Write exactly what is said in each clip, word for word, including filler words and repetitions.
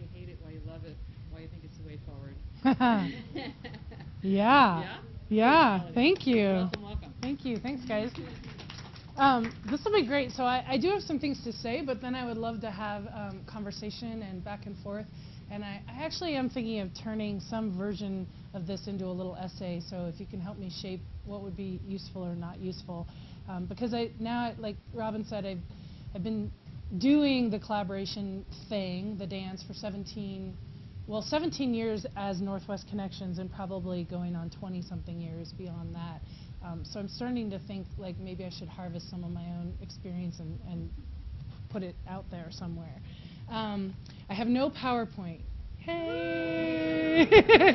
you hate it, why you love it, why you think it's the way forward. yeah. Yeah? Yeah. Thank you. Welcome, welcome. Thank you. Thanks, guys. Um, this will be great. So I, I do have some things to say, but then I would love to have um, conversation and back and forth. And I, I actually am thinking of turning some version of this into a little essay. So if you can help me shape what would be useful or not useful, um, because I now, like Robin said, I've I've been doing the collaboration thing, the dance, for seventeen, well, seventeen years as Northwest Connections, and probably going on twenty something years beyond that. Um, so I'm starting to think like maybe I should harvest some of my own experience and, and put it out there somewhere. Um, I have no PowerPoint. Hey!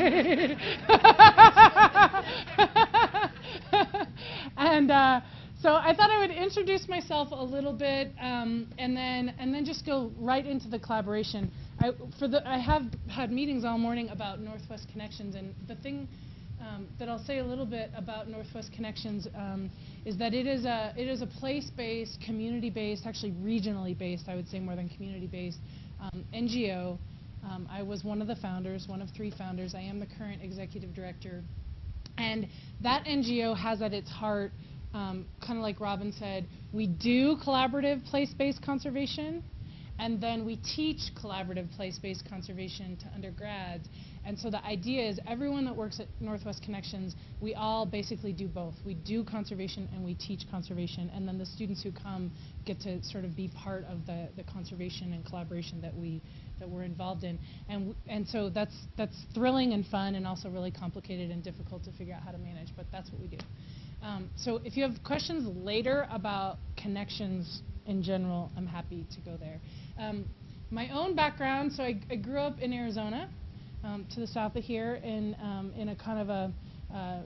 and uh, so I thought I would introduce myself a little bit, um, and then and then just go right into the collaboration. I, for the, I have had meetings all morning about Northwest Connections, and the thing um, that I'll say a little bit about Northwest Connections um, is that it is a it is a place-based, community-based, actually regionally based, I would say more than community-based um, N G O. Um, I was one of the founders, one of three founders. I am the current executive director, and that N G O has at its heart, um, kind of like Robin said, we do collaborative place-based conservation, and then we teach collaborative place-based conservation to undergrads. And so the idea is everyone that works at Northwest Connections, we all basically do both. We do conservation and we teach conservation, and then the students who come get to sort of be part of the, the conservation and collaboration that we that we're involved in. And w and so that's that's thrilling and fun, and also really complicated and difficult to figure out how to manage, but that's what we do. Um, so if you have questions later about connections in general, I'm happy to go there. Um, my own background, so I, I grew up in Arizona, um, to the south of here, in, um, in a kind of a uh,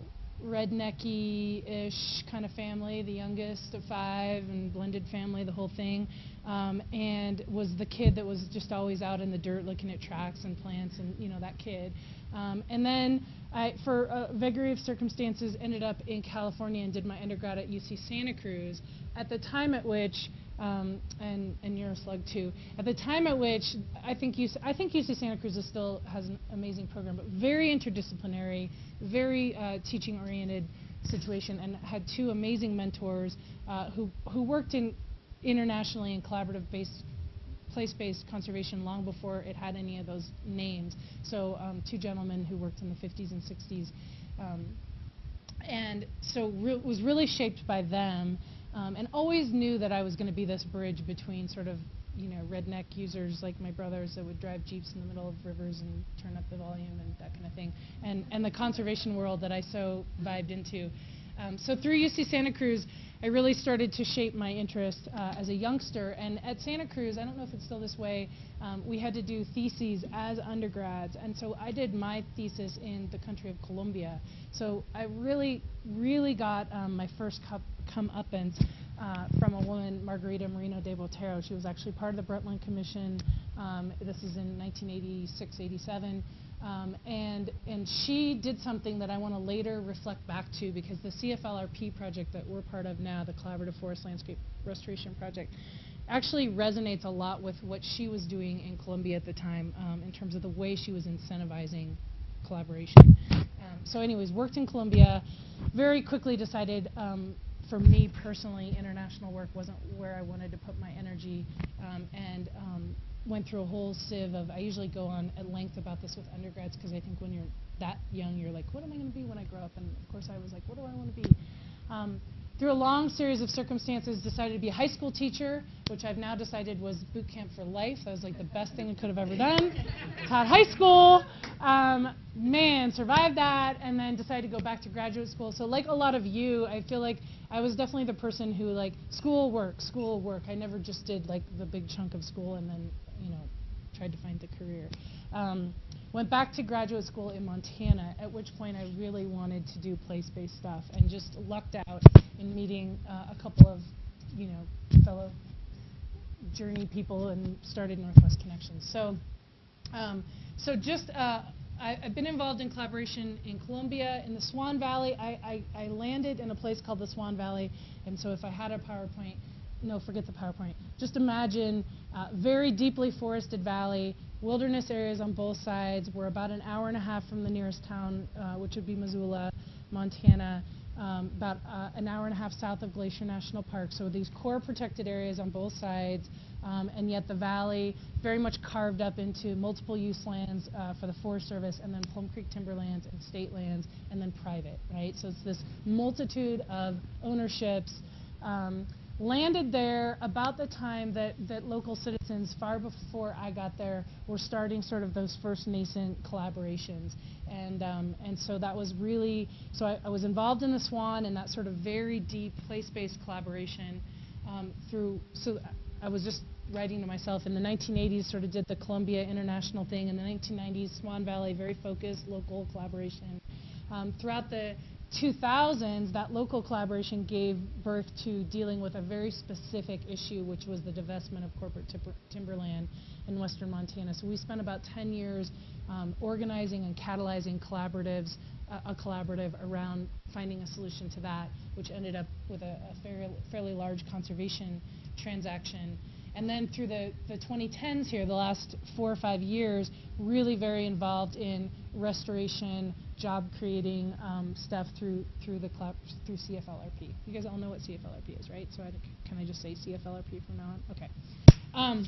rednecky-ish kind of family, the youngest of five, and blended family, the whole thing, um, and was the kid that was just always out in the dirt looking at tracks and plants and, you know, that kid. Um, and then I, for a vagary of circumstances, ended up in California and did my undergrad at U C Santa Cruz, at the time at which, um, and, and Euroslug too, at the time at which I think, U C, I think U C Santa Cruz is still has an amazing program, but very interdisciplinary, very uh, teaching-oriented situation, and had two amazing mentors uh, who, who worked in internationally in collaborative-based place-based conservation long before it had any of those names. So um, two gentlemen who worked in the fifties and sixties. Um, and so re was really shaped by them, um, and always knew that I was going to be this bridge between sort of, you know, redneck users like my brothers that would drive Jeeps in the middle of rivers and turn up the volume and that kind of thing, and, and the conservation world that I so vibed into. Um, so through U C Santa Cruz, I really started to shape my interest uh, as a youngster. And at Santa Cruz, I don't know if it's still this way, um, we had to do theses as undergrads. And so I did my thesis in the country of Colombia. So I really, really got um, my first cup, comeuppance uh, from a woman, Margarita Moreno de Botero. She was actually part of the Brundtland Commission. Um, this is in nineteen eighty-six, eighty-seven. Um, and, and she did something that I want to later reflect back to, because the C F L R P project that we're part of now, the Collaborative Forest Landscape Restoration Project, actually resonates a lot with what she was doing in Colombia at the time, um, in terms of the way she was incentivizing collaboration. Um, so anyways, worked in Colombia, very quickly decided, um, for me personally, international work wasn't where I wanted to put my energy, um, and um, went through a whole sieve of, I usually go on at length about this with undergrads, because I think when you're that young, you're like, what am I going to be when I grow up? And of course I was like, what do I want to be? Um, through a long series of circumstances, decided to be a high school teacher, which I've now decided was boot camp for life. That was like the best thing I could have ever done. Taught high school, um, man, survived that, and then decided to go back to graduate school. So like a lot of you, I feel like I was definitely the person who, like, school, work, school, work. I never just did like the big chunk of school and then, you know, tried to find the career. Um, went back to graduate school in Montana, at which point I really wanted to do place-based stuff, and just lucked out in meeting uh, a couple of, you know, fellow journey people, and started Northwest Connections. So, um, so just, uh, I, I've been involved in collaboration in Colombia, in the Swan Valley. I, I, I landed in a place called the Swan Valley, and so if I had a PowerPoint, no, forget the PowerPoint. Just imagine uh, very deeply forested valley wilderness areas on both sides. We're about an hour and a half from the nearest town, uh, which would be Missoula, Montana, um, about uh, an hour and a half south of Glacier National Park. So these core protected areas on both sides, um, and yet the valley very much carved up into multiple use lands uh, for the Forest Service, and then Plum Creek timberlands and state lands, and then private, right? So it's this multitude of ownerships. Um, landed there about the time that, that local citizens, far before I got there, were starting sort of those first nascent collaborations. And, um, and so that was really, so I, I was involved in the SWAN and that sort of very deep place-based collaboration um, through, so I was just writing to myself, in the nineteen eighties sort of did the Columbia International thing, in the nineteen nineties Swan Valley, very focused local collaboration. Um, throughout the two thousands, that local collaboration gave birth to dealing with a very specific issue, which was the divestment of corporate timber timberland in western Montana. So we spent about ten years um, organizing and catalyzing collaboratives, uh, a collaborative around finding a solution to that, which ended up with a, a fairly, fairly large conservation transaction. And then through the, the twenty tens here, the last four or five years, really very involved in restoration, job creating um, stuff through through the club, through C F L R P. You guys all know what C F L R P is, right? So I, can I just say C F L R P from now on? Okay. Um,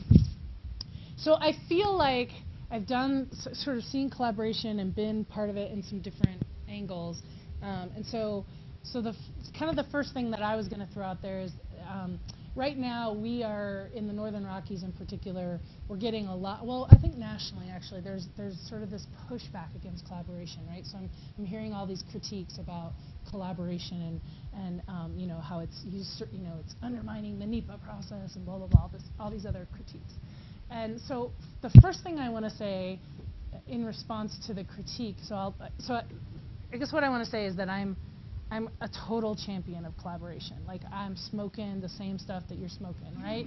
so I feel like I've done s sort of seen collaboration and been part of it in some different angles. Um, and so, so the f kind of the first thing that I was going to throw out there is. Um, Right now, we are, in the Northern Rockies in particular, we're getting a lot, well, I think nationally, actually, there's there's sort of this pushback against collaboration, right? So I'm, I'm hearing all these critiques about collaboration and, and um, you know, how it's, used, you know, it's undermining the NEPA process and blah, blah, blah, all, this, all these other critiques. And so the first thing I want to say in response to the critique, so, I'll, so I, I guess what I want to say is that I'm, I'm a total champion of collaboration. Like, I'm smoking the same stuff that you're smoking, right?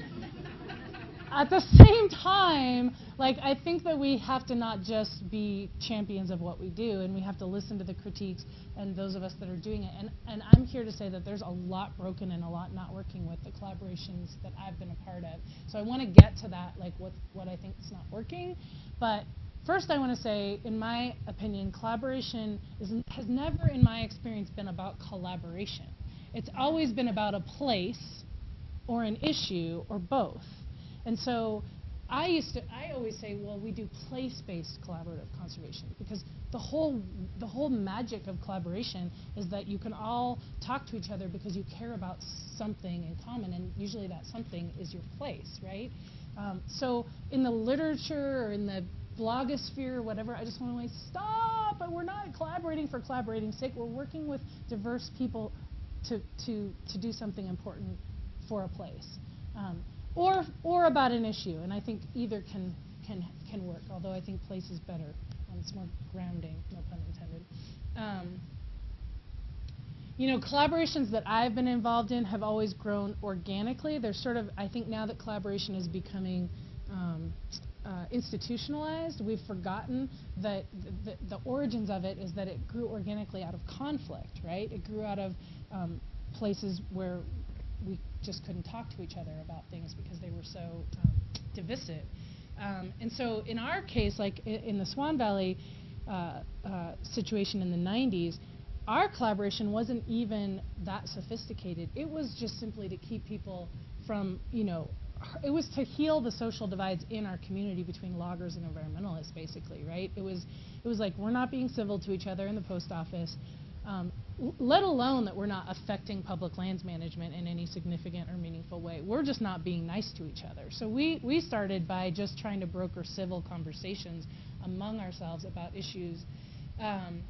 At the same time, like, I think that we have to not just be champions of what we do, and we have to listen to the critiques and those of us that are doing it. And, and I'm here to say that there's a lot broken and a lot not working with the collaborations that I've been a part of. So I want to get to that, like, what, what I think is not working. But first, I want to say, in my opinion, collaboration is, has never, in my experience, been about collaboration. It's always been about a place or an issue or both. And so I used to, I always say, well, we do place-based collaborative conservation, because the whole, the whole magic of collaboration is that you can all talk to each other because you care about something in common, and usually that something is your place, right? Um, so in the literature or in the blogosphere or whatever, I just want to like, stop, but we're not collaborating for collaborating's sake. We're working with diverse people to, to, to do something important for a place. Um, or, or about an issue, and I think either can, can, can work, although I think place is better. Um, it's more grounding, no pun intended. Um, you know, collaborations that I've been involved in have always grown organically. There's sort of, I think now that collaboration is becoming um, uh, institutionalized, we've forgotten that the, the, the origins of it is that it grew organically out of conflict, right? It grew out of um, places where we just couldn't talk to each other about things because they were so um, divisive. Um, and so in our case, like in, in the Swan Valley uh, uh, situation in the nineties, our collaboration wasn't even that sophisticated. It was just simply to keep people from, you know, it was to heal the social divides in our community between loggers and environmentalists, basically, right? It was, it was like, we're not being civil to each other in the post office, um, let alone that we're not affecting public lands management in any significant or meaningful way. We're just not being nice to each other. So we, we started by just trying to broker civil conversations among ourselves about issues. Um,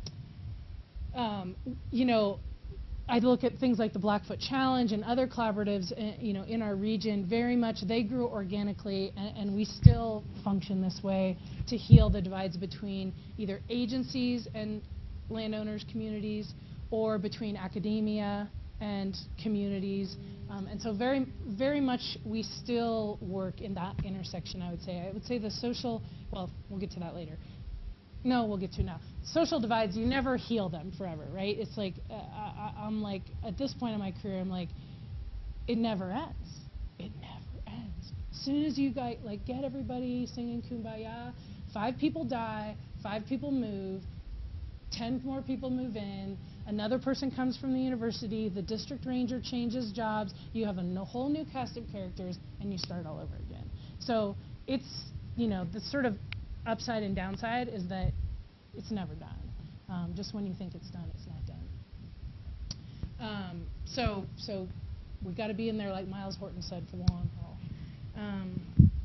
um, you know, I look at things like the Blackfoot Challenge and other collaboratives, uh, you know, in our region. Very much, they grew organically, and, and we still function this way to heal the divides between either agencies and landowners, communities, or between academia and communities. Um, and so, very, very much, we still work in that intersection. I would say. I would say the social. Well, we'll get to that later. No, we'll get to it now. Social divides, you never heal them forever, right? It's like, uh, I, I'm like, at this point in my career, I'm like, it never ends. It never ends. As soon as you guys, like, get everybody singing Kumbaya, five people die, five people move, ten more people move in, another person comes from the university, the district ranger changes jobs, you have a no, whole new cast of characters, and you start all over again. So it's, you know, the sort of upside and downside is that it's never done. Um, just when you think it's done, it's not done. Um, so, so we've got to be in there, like Miles Horton said, for the long haul. Um,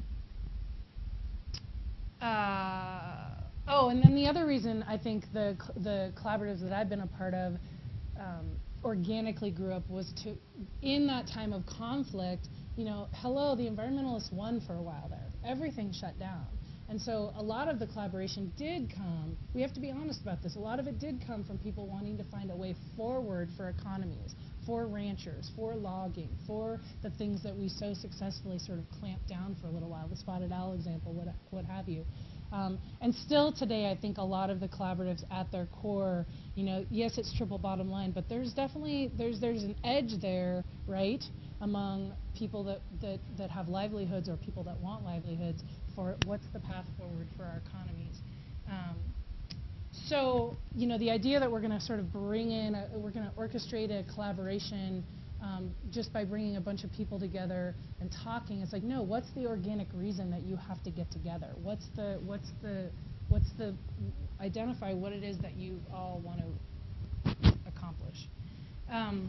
uh, oh, and then the other reason I think the the collaboratives that I've been a part of um, organically grew up was to, in that time of conflict, you know, hello, the environmentalists won for a while there. Everything shut down. And so a lot of the collaboration did come, we have to be honest about this, a lot of it did come from people wanting to find a way forward for economies, for ranchers, for logging, for the things that we so successfully sort of clamped down for a little while, the spotted owl example, what, what have you. Um, and still today, I think a lot of the collaboratives at their core, you know, yes, it's triple bottom line, but there's definitely, there's, there's an edge there, right, among people that, that, that have livelihoods or people that want livelihoods for what's the path forward for our economies. Um, so, you know, the idea that we're going to sort of bring in, a, we're going to orchestrate a collaboration um, just by bringing a bunch of people together and talking, it's like, no, what's the organic reason that you have to get together? What's the, what's the, what's the, identify what it is that you all want to accomplish. Um,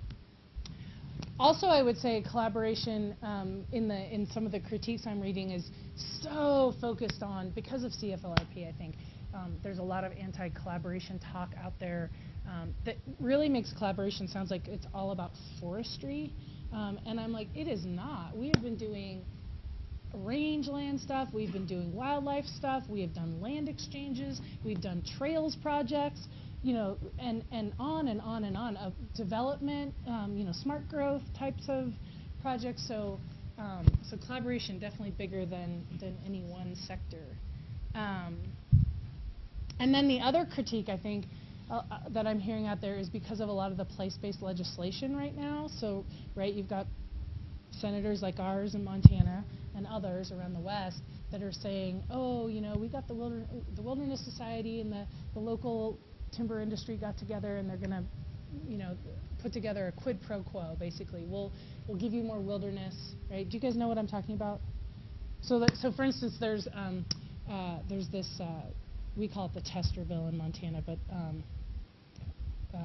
Also, I would say collaboration um, in the in some of the critiques I'm reading is so focused on, because of C F L R P, I think, um, there's a lot of anti-collaboration talk out there um, that really makes collaboration sounds like it's all about forestry. Um, and I'm like, it is not. We have been doing rangeland stuff, we've been doing wildlife stuff, we have done land exchanges, we've done trails projects, you know, and, and on and on and on of development, um, you know, smart growth types of projects. So, um, so collaboration definitely bigger than than any one sector. Um, and then the other critique I think uh, uh, that I'm hearing out there is because of a lot of the place-based legislation right now. So, right, you've got senators like ours in Montana and others around the West that are saying, oh, you know, we got the, wilder the Wilderness Society and the, the local timber industry got together and they're going to, you know, put together a quid pro quo, basically. We'll, we'll give you more wilderness, right? Do you guys know what I'm talking about? So, that, so for instance, there's, um, uh, there's this, uh, we call it the Tester Bill in Montana, but um, uh,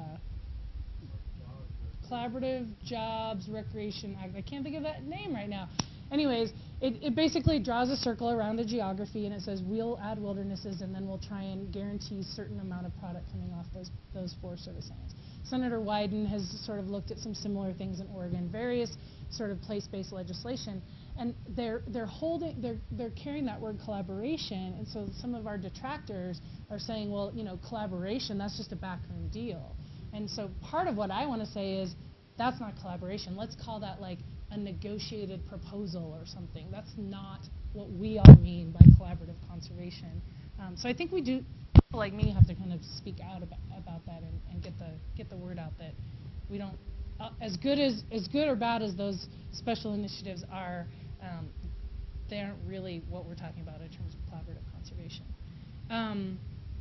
Collaborative Jobs Recreation Act. I can't think of that name right now. Anyways, it, it basically draws a circle around a geography and it says we'll add wildernesses and then we'll try and guarantee a certain amount of product coming off those, those Forest Service lands. Senator Wyden has sort of looked at some similar things in Oregon, various sort of place-based legislation, and they're, they're holding, they're, they're carrying that word collaboration, and so some of our detractors are saying, well, you know, collaboration, that's just a backroom deal. And so part of what I want to say is that's not collaboration. Let's call that like a negotiated proposal or something. That's not what we all mean by collaborative conservation. Um, so I think we do, people like me have to kind of speak out about, about that and, and get the get the word out that we don't, uh, as good as as good or bad as those special initiatives are, um, they aren't really what we're talking about in terms of collaborative conservation. Um,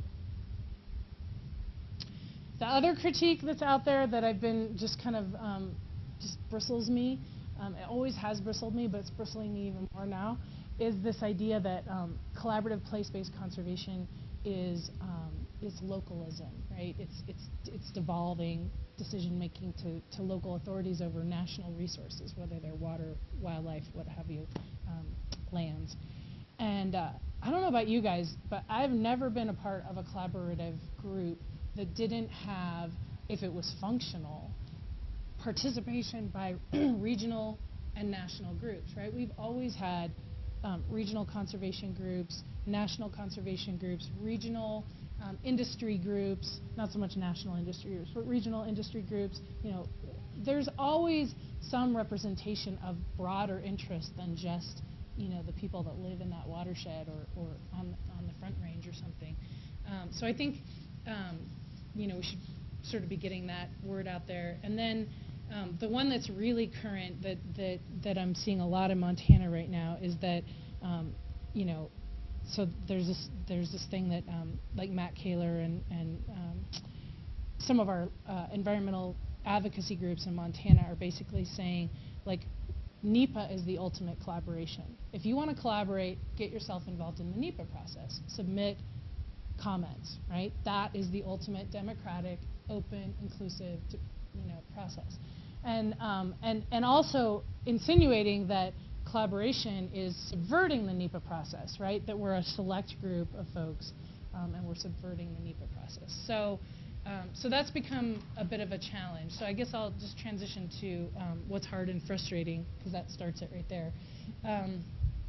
The other critique that's out there that I've been just kind of, um, just bristles me, um, it always has bristled me, but it's bristling me even more now, is this idea that um, collaborative place-based conservation is um, is localism, right? It's, it's, it's devolving decision-making to, to local authorities over national resources, whether they're water, wildlife, what have you, um, lands. And uh, I don't know about you guys, but I've never been a part of a collaborative group that didn't have, if it was functional, participation by regional and national groups, right? We've always had um, regional conservation groups, national conservation groups, regional um, industry groups, not so much national industry groups, but regional industry groups. You know, there's always some representation of broader interest than just, you know, the people that live in that watershed or, or on, on the Front Range or something. Um, so I think, um, you know, we should sort of be getting that word out there. And then um, the one that's really current that, that, that I'm seeing a lot in Montana right now is that, um, you know, so there's this there's this thing that um, like Matt Kaler and and um, some of our uh, environmental advocacy groups in Montana are basically saying, like, NEPA is the ultimate collaboration. If you want to collaborate, get yourself involved in the NEPA process. Submit comments, right? That is the ultimate democratic, open, inclusive, you know, process. And um, and and also insinuating that collaboration is subverting the NEPA process, right? That we're a select group of folks, um, and we're subverting the NEPA process. So. Um, so that's become a bit of a challenge. So I guess I'll just transition to um, what's hard and frustrating, because that starts it right there. Um,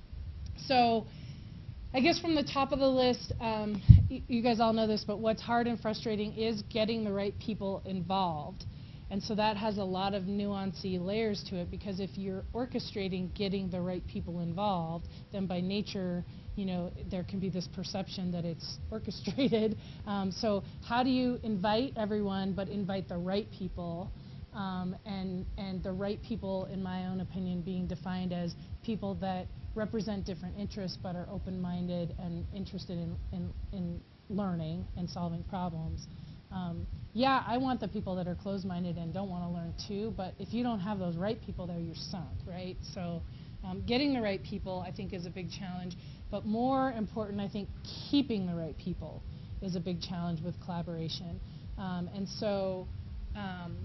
so I guess from the top of the list, um, y you guys all know this, but what's hard and frustrating is getting the right people involved. And so that has a lot of nuancy layers to it, because if you're orchestrating getting the right people involved, then by nature, you know, there can be this perception that it's orchestrated. Um, so how do you invite everyone, but invite the right people? Um, and, and the right people, in my own opinion, being defined as people that represent different interests, but are open-minded and interested in, in, in learning and solving problems. Um, yeah, I want the people that are closed-minded and don't want to learn too, but if you don't have those right people there, you're sunk, right? So um, getting the right people, I think, is a big challenge. But more important, I think, keeping the right people is a big challenge with collaboration. Um, and so um,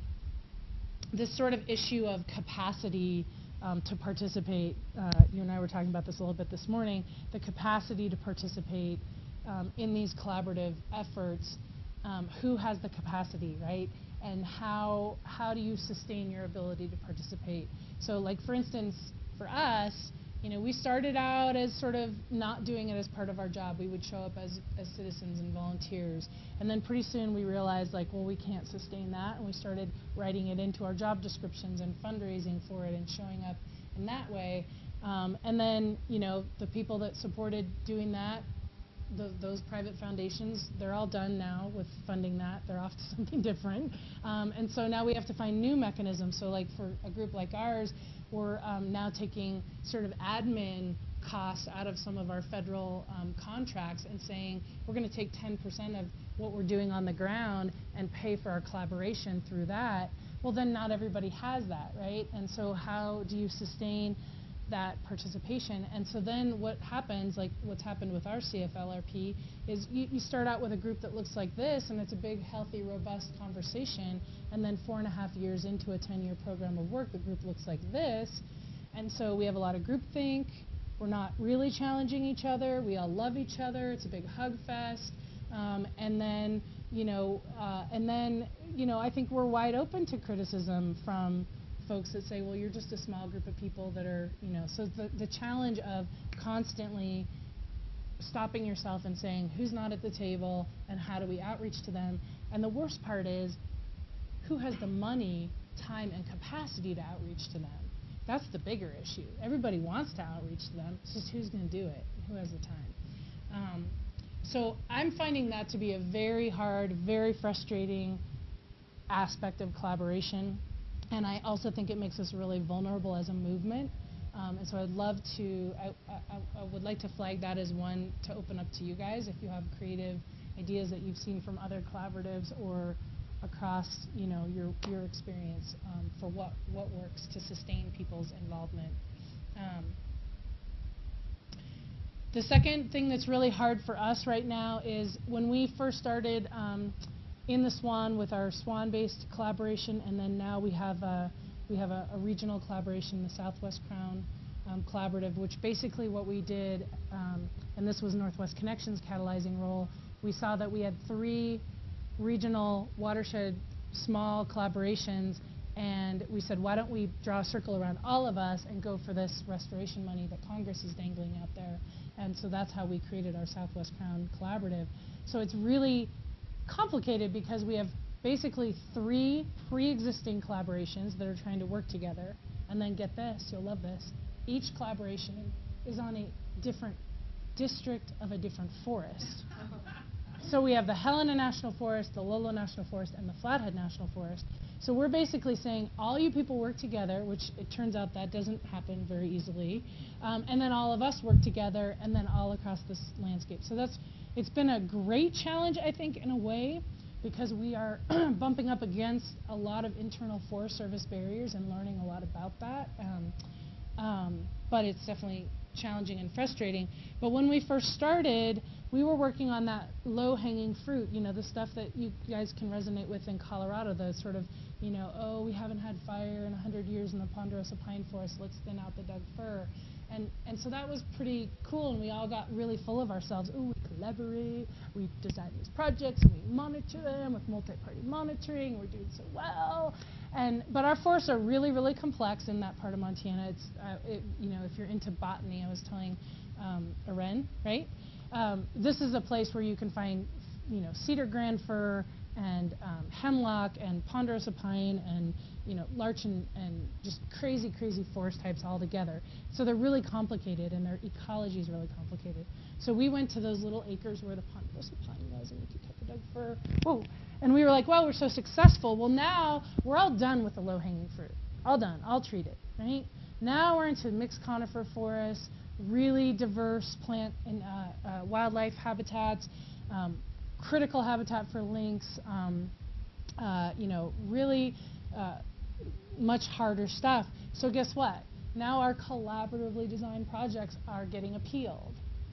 this sort of issue of capacity um, to participate, uh, you and I were talking about this a little bit this morning, the capacity to participate um, in these collaborative efforts, um, who has the capacity, right? And how, how do you sustain your ability to participate? So like, for instance, for us, you know, we started out as sort of not doing it as part of our job. We would show up as, as citizens and volunteers. And then pretty soon we realized, like, well, we can't sustain that. And we started writing it into our job descriptions and fundraising for it and showing up in that way. Um, and then, you know, the people that supported doing that, the, those private foundations, they're all done now with funding that. They're off to something different. Um, and so now we have to find new mechanisms. So like for a group like ours, we're um, now taking sort of admin costs out of some of our federal um, contracts and saying we're going to take ten percent of what we're doing on the ground and pay for our collaboration through that. Well, then not everybody has that, right? And so how do you sustain that participation? And so then what happens, like what's happened with our C F L R P, is you, you start out with a group that looks like this, and it's a big, healthy, robust conversation, and then four and a half years into a ten-year program of work, the group looks like this. And so we have a lot of groupthink. We're not really challenging each other. We all love each other. It's a big hug fest. Um, and then, you know, uh, and then, you know, I think we're wide open to criticism from folks that say, well, you're just a small group of people that are, you know, so the, the challenge of constantly stopping yourself and saying, who's not at the table and how do we outreach to them? And the worst part is, who has the money, time, and capacity to outreach to them? That's the bigger issue. Everybody wants to outreach to them. It's just who's going to do it? Who has the time? Um, so I'm finding that to be a very hard, very frustrating aspect of collaboration. And I also think it makes us really vulnerable as a movement. Um, and so I'd love to, I, I, I would like to flag that as one to open up to you guys if you have creative ideas that you've seen from other collaboratives or across, you know, your, your experience um, for what, what works to sustain people's involvement. Um, the second thing that's really hard for us right now is when we first started um, in the SWAN with our SWAN-based collaboration, and then now we have a, we have a, a regional collaboration, the Southwest Crown um, Collaborative, which basically what we did, um, and this was Northwest Connections' catalyzing role, we saw that we had three regional watershed small collaborations, and we said, why don't we draw a circle around all of us and go for this restoration money that Congress is dangling out there. And so that's how we created our Southwest Crown Collaborative. So it's really complicated because we have basically three pre-existing collaborations that are trying to work together. And then get this, you'll love this, each collaboration is on a different district of a different forest. So we have the Helena National Forest, the Lolo National Forest, and the Flathead National Forest. So we're basically saying all you people work together, which it turns out that doesn't happen very easily, um, and then all of us work together, and then all across this landscape. So that's, it's been a great challenge, I think, in a way, because we are bumping up against a lot of internal Forest Service barriers and learning a lot about that. Um, um, but it's definitely challenging and frustrating. But when we first started, we were working on that low-hanging fruit, you know, the stuff that you guys can resonate with in Colorado, the sort of, you know, oh, we haven't had fire in a hundred years in the ponderosa pine forest, let's thin out the Doug fir. And, and so that was pretty cool, and we all got really full of ourselves. Ooh, we collaborate, we design these projects, and we monitor them with multi-party monitoring, and we're doing so well. And, but our forests are really, really complex in that part of Montana. It's, uh, it, you know, if you're into botany, I was telling um, Aren, right? Um, this is a place where you can find, you know, cedar grand fir and um, hemlock and ponderosa pine and, you know, larch and, and just crazy, crazy forest types all together. So they're really complicated, and their ecology is really complicated. So we went to those little acres where the ponderosa pine was, and we could cut the Doug fir. Whoa. And we were like, well, we're so successful. Well, now we're all done with the low-hanging fruit. All done. All treated, right? Now we're into mixed conifer forests, really diverse plant and uh, uh, wildlife habitats, um, critical habitat for lynx, um, uh, you know, really uh, much harder stuff. So guess what? Now our collaboratively designed projects are getting appealed,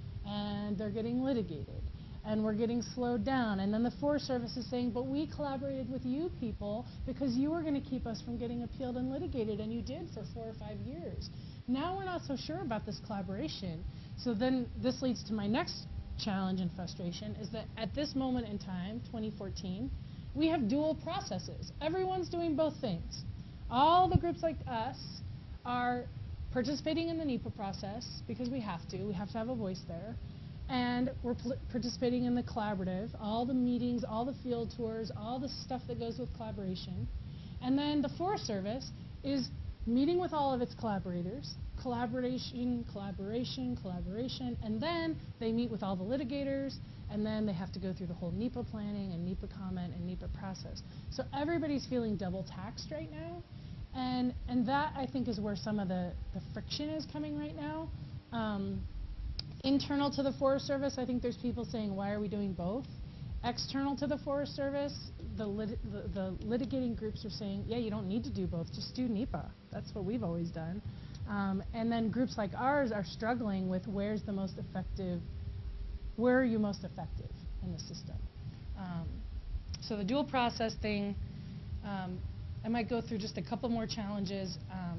and they're getting litigated, and we're getting slowed down. And then the Forest Service is saying, but we collaborated with you people because you were going to keep us from getting appealed and litigated, and you did for four or five years. Now we're not so sure about this collaboration. So then this leads to my next challenge and frustration, is that at this moment in time, twenty fourteen, we have dual processes. Everyone's doing both things. All the groups like us are participating in the NEPA process because we have to. We have to have a voice there. And we're participating in the collaborative, all the meetings, all the field tours, all the stuff that goes with collaboration. And then the Forest Service is meeting with all of its collaborators, collaboration, collaboration, collaboration, and then they meet with all the litigators, and then they have to go through the whole NEPA planning and NEPA comment and NEPA process. So everybody's feeling double taxed right now, and and that, I think, is where some of the, the friction is coming right now. Um, internal to the Forest Service, I think there's people saying, why are we doing both? External to the Forest Service, the, lit the, the litigating groups are saying, yeah, you don't need to do both, just do NEPA. That's what we've always done. Um, and then groups like ours are struggling with where's the most effective, where are you most effective in the system? Um, so the dual process thing, um, I might go through just a couple more challenges. Um,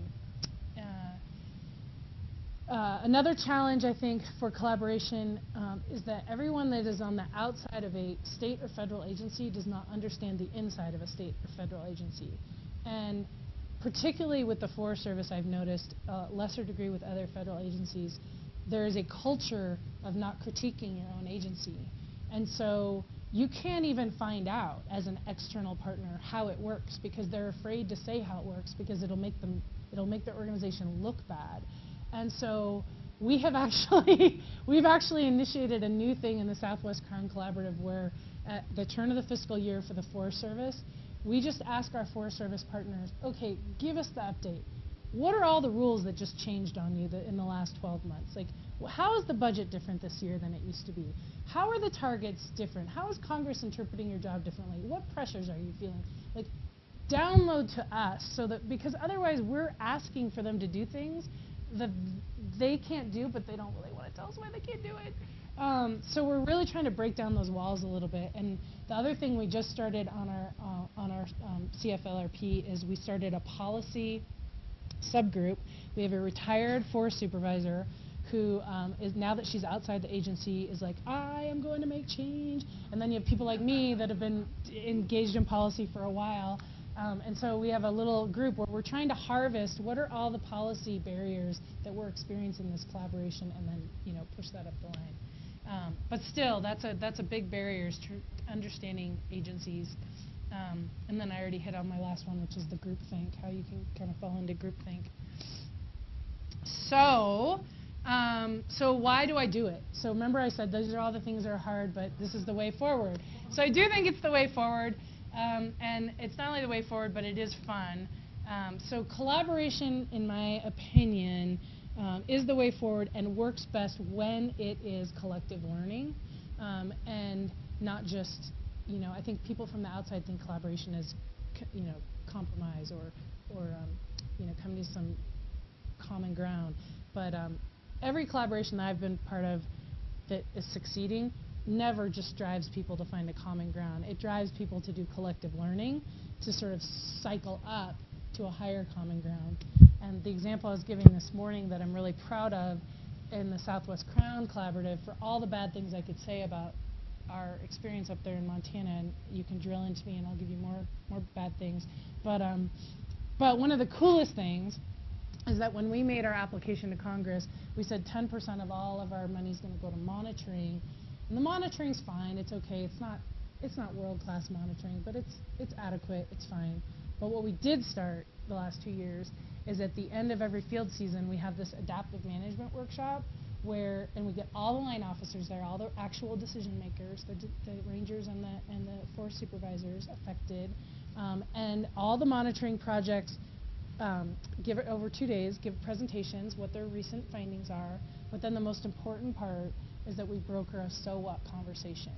uh, uh, another challenge, I think, for collaboration um, is that everyone that is on the outside of a state or federal agency does not understand the inside of a state or federal agency. And particularly with the Forest Service, I've noticed, a lesser degree with other federal agencies, there is a culture of not critiquing your own agency. And so you can't even find out as an external partner how it works because they're afraid to say how it works because it'll make them, it'll make their organization look bad. And so we have actually, we've actually initiated a new thing in the Southwest Crown Collaborative where at the turn of the fiscal year for the Forest Service, we just ask our Forest Service partners, okay, give us the update. What are all the rules that just changed on you the, in the last twelve months? Like, how is the budget different this year than it used to be? How are the targets different? How is Congress interpreting your job differently? What pressures are you feeling? Like, download to us so that, because otherwise we're asking for them to do things that they can't do, but they don't really want to tell us why they can't do it. Um, so we're really trying to break down those walls a little bit. And the other thing we just started on our uh, on our um, C F L R P is we started a policy subgroup. We have a retired forest supervisor who um, is, now that she's outside the agency, is like, I am going to make change. And then you have people like me that have been engaged in policy for a while. Um, and so we have a little group where we're trying to harvest what are all the policy barriers that we're experiencing in this collaboration, and then, you know, push that up the line. Um, but still, that's a that's a big barrier, is to understanding agencies. Um, and then I already hit on my last one, which is the groupthink, how you can kind of fall into groupthink. So, um, so why do I do it? So remember I said those are all the things that are hard, but this is the way forward. So I do think it's the way forward. Um, and it's not only the way forward, but it is fun. Um, so collaboration, in my opinion, um, is the way forward and works best when it is collective learning um, and not just, you know, I think people from the outside think collaboration is, c you know, compromise or, or um, you know, coming to some common ground. But um, every collaboration that I've been part of that is succeeding never just drives people to find a common ground. It drives people to do collective learning, to sort of cycle up to a higher common ground. And the example I was giving this morning that I'm really proud of in the Southwest Crown Collaborative, for all the bad things I could say about our experience up there in Montana, and you can drill into me and I'll give you more, more bad things. But, um, but one of the coolest things is that when we made our application to Congress, we said ten percent of all of our money is going to go to monitoring. And the monitoring's fine, it's okay, it's not, it's not world-class monitoring, but it's, it's adequate, it's fine. But what we did start the last two years is at the end of every field season, we have this adaptive management workshop where, and we get all the line officers there, all the actual decision makers, the, the rangers and the, and the forest supervisors affected, um, and all the monitoring projects um, give it over two days, give presentations, what their recent findings are, but then the most important part is that we broker a so what conversation.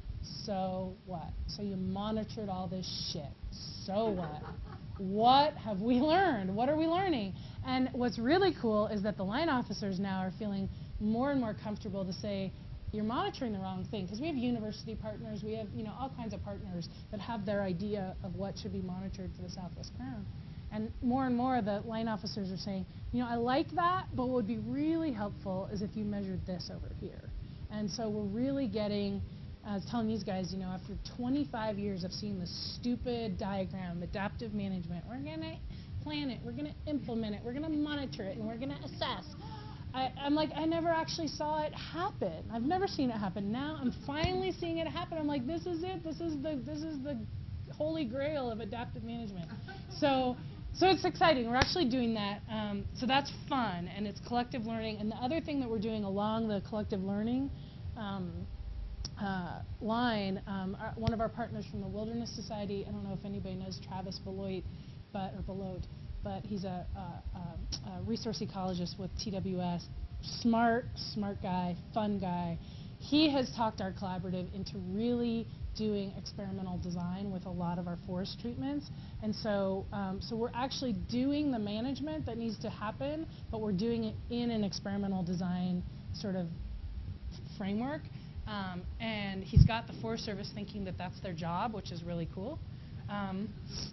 So what? So you monitored all this shit. So what? What have we learned? What are we learning? And what's really cool is that the line officers now are feeling more and more comfortable to say, you're monitoring the wrong thing, because we have university partners, we have, you know, all kinds of partners that have their idea of what should be monitored for the Southwest Crown. And more and more the line officers are saying, you know, I like that, but what would be really helpful is if you measured this over here. And so we're really getting, I was telling these guys, you know, after twenty-five years of seeing this stupid diagram, adaptive management, we're going to plan it, we're going to implement it, we're going to monitor it, and we're going to assess. I, I'm like, I never actually saw it happen. I've never seen it happen. Now I'm finally seeing it happen. I'm like, this is it. This is the, this is the holy grail of adaptive management. So, so it's exciting. We're actually doing that. Um, so that's fun, and it's collective learning. And the other thing that we're doing along the collective learning um, uh, line, um, our, one of our partners from the Wilderness Society, I don't know if anybody knows Travis Beloit, but, or Beloit, but he's a, a, a, a resource ecologist with T W S. Smart, smart guy, fun guy. He has talked our collaborative into really doing experimental design with a lot of our forest treatments. And so, um, so we're actually doing the management that needs to happen, but we're doing it in an experimental design sort of framework. Um, and he's got the Forest Service thinking that that's their job, which is really cool. Um,